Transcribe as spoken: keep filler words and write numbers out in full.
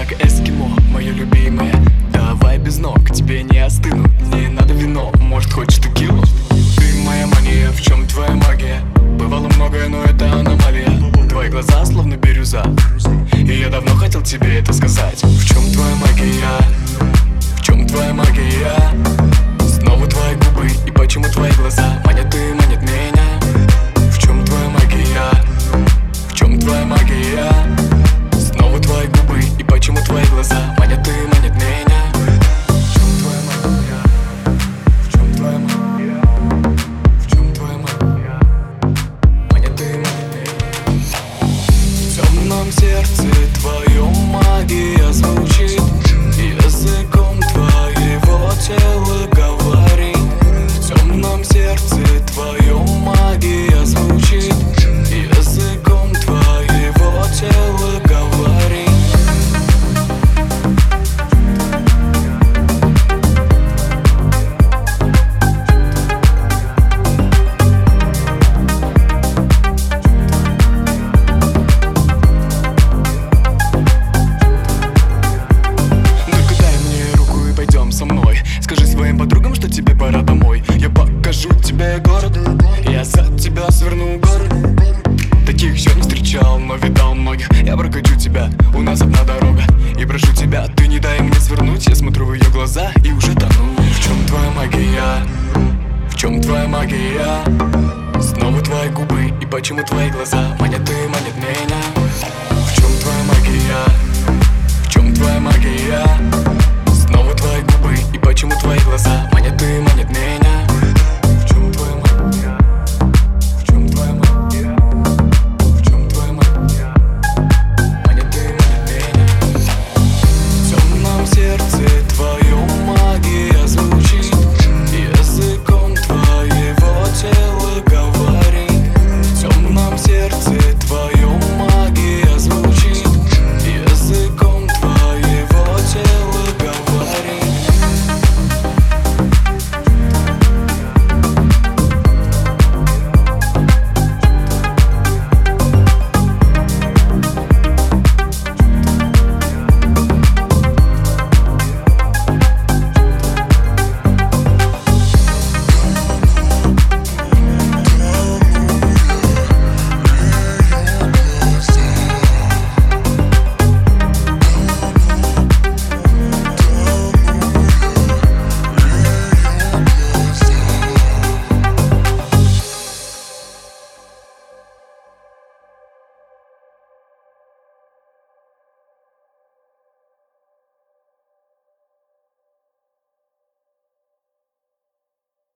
как эскимо, мое любимое. Давай без ног, тебе не остыну. Не надо вино, может хочешь текилу? Ты моя мания, в чем твоя магия? Бывало многое, но это аномалия. Твои глаза словно бирюза, и я давно хотел тебе это сказать. В чем твоя магия? В чем твоя магия? Снова твои губы, и почему твои глаза манят и манят меня? В чем твоя магия? В чем твоя магия? Снова твои губы, и почему твои глаза манят и манят меня? В чем твоя магия? В чем твоя магия? В чем твоя магия? Манят и манят меня. В темном сердце твоем магия звучит, языком твоего тела говорит. В темном сердце твоем магия звучит, языком твоего тела говорит. Ну-ка дай мне руку и пойдем со мной. Скажи своим подругам, что тебе пора домой. Я покажу тебе город, я за тебя сверну горы. Таких еще не встречал, но видал многих. Я прокачу тебя, у нас одна дорога. И прошу тебя, ты не дай мне свернуть. Я смотрю в ее глаза и уже тону. В чем твоя магия? В чем твоя магия? Снова твои губы, и почему твои глаза манят и манят меня? В чем твоя магия? В чем твоя магия? Снова твои губы, и почему твои глаза манят и манят меня?